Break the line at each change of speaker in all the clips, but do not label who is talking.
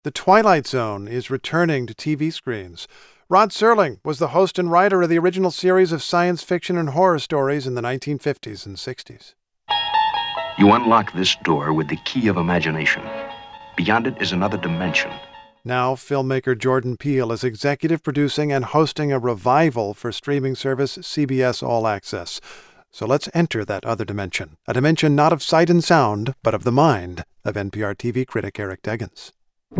The Twilight Zone is returning to TV screens. Rod Serling was the host and writer of the original series of science fiction and horror stories in the 1950s and 60s.
You unlock this door with the key of imagination. Beyond it is another dimension.
Now, filmmaker Jordan Peele is executive producing and hosting a revival for streaming service CBS All Access. So let's enter that other dimension, a dimension not of sight and sound, but of the mind of NPR TV critic Eric Deggans.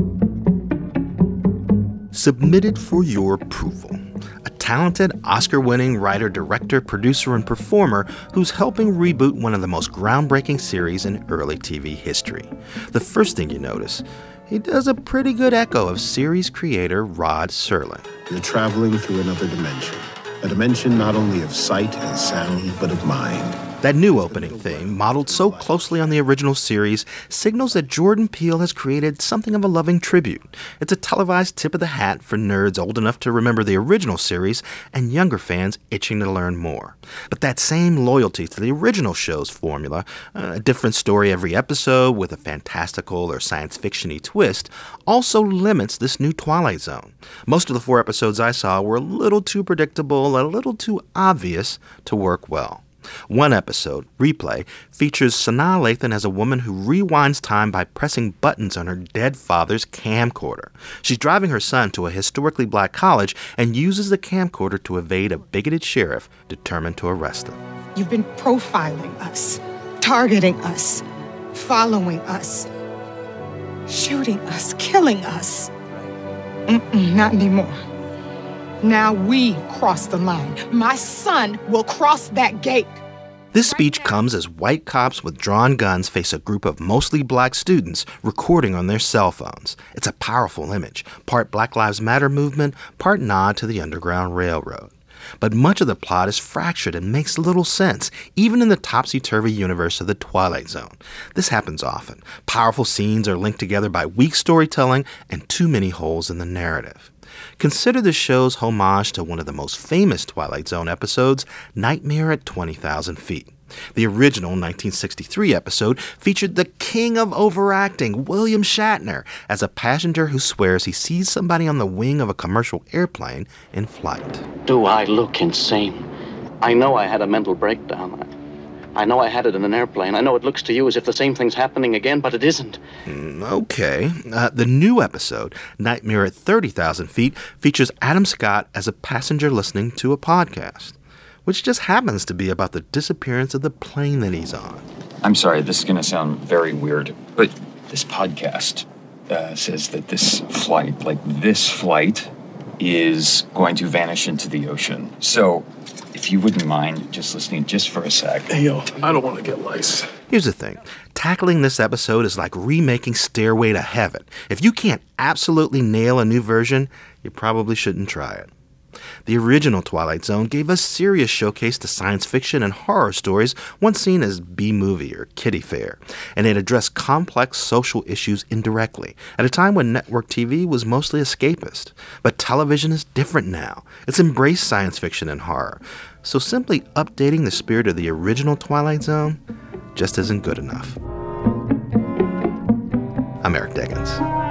Submitted for your approval. A talented, Oscar-winning writer, director, producer, and performer who's helping reboot one of the most groundbreaking series in early TV history. The first thing you notice, he does a pretty good echo of series creator Rod Serling.
You're traveling through another dimension. A dimension not only of sight and sound, but of mind.
That new opening theme, modeled so closely on the original series, signals that Jordan Peele has created something of a loving tribute. It's a televised tip of the hat for nerds old enough to remember the original series and younger fans itching to learn more. But that same loyalty to the original show's formula, a different story every episode with a fantastical or science fiction-y twist, also limits this new Twilight Zone. Most of the 4 episodes I saw were a little too predictable, a little too obvious to work well. One episode, Replay, features Sanaa Lathan as a woman who rewinds time by pressing buttons on her dead father's camcorder. She's driving her son to a historically black college and uses the camcorder to evade a bigoted sheriff determined to arrest him.
You've been profiling us, targeting us, following us, shooting us, killing us. Not anymore. Now we cross the line. My son will cross that gate.
This speech comes as white cops with drawn guns face a group of mostly black students recording on their cell phones. It's a powerful image, part Black Lives Matter movement, part nod to the Underground Railroad. But much of the plot is fractured and makes little sense, even in the topsy-turvy universe of the Twilight Zone. This happens often. Powerful scenes are linked together by weak storytelling and too many holes in the narrative. Consider the show's homage to one of the most famous Twilight Zone episodes, Nightmare at 20,000 Feet. The original 1963 episode featured the king of overacting, William Shatner, as a passenger who swears he sees somebody on the wing of a commercial airplane in flight.
Do I look insane? I know I had a mental breakdown. I know I had it in an airplane. I know it looks to you as if the same thing's happening again, but it isn't.
Okay. The new episode, Nightmare at 30,000 Feet, features Adam Scott as a passenger listening to a podcast, which just happens to be about the disappearance of the plane that he's on.
I'm sorry, this is going to sound very weird, but this podcast says that this flight is going to vanish into the ocean. So if you wouldn't mind just listening just for a sec.
Hey, yo, I don't want to get lice.
Here's the thing. Tackling this episode is like remaking Stairway to Heaven. If you can't absolutely nail a new version, you probably shouldn't try it. The original Twilight Zone gave a serious showcase to science fiction and horror stories once seen as B-movie or kiddie fare, and it addressed complex social issues indirectly at a time when network TV was mostly escapist. But television is different now. It's embraced science fiction and horror. So simply updating the spirit of the original Twilight Zone just isn't good enough. I'm Eric Deggans.